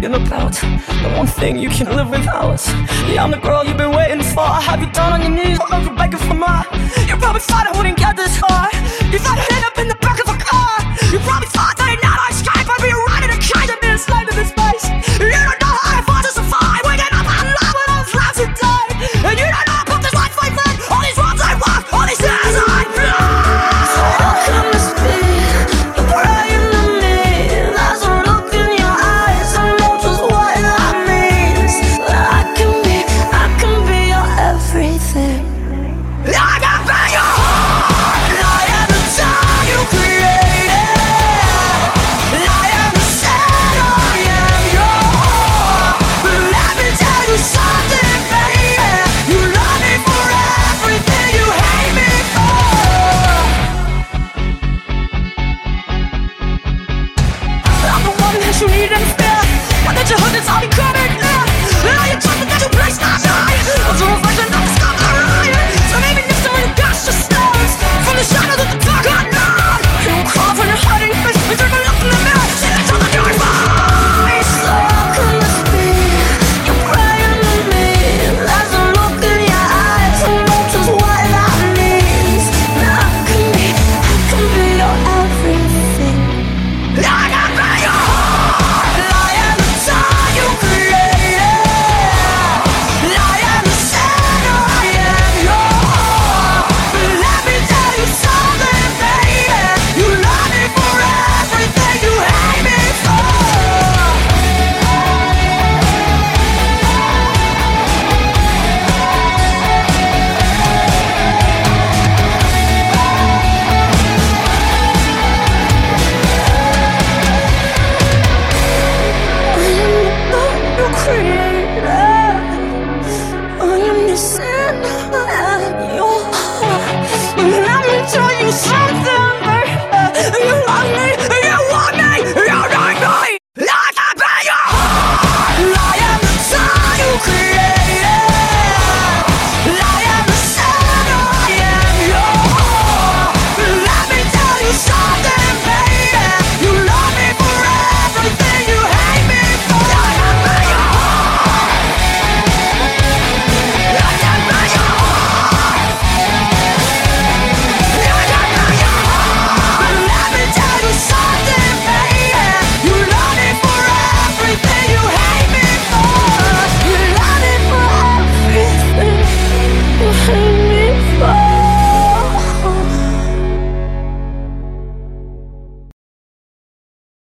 thinking about the one thing you can live without. Yeah, I'm the girl you've been waiting for. I have you down on your knees, I love you begging for more. You probably thought I wouldn't get this far. You thought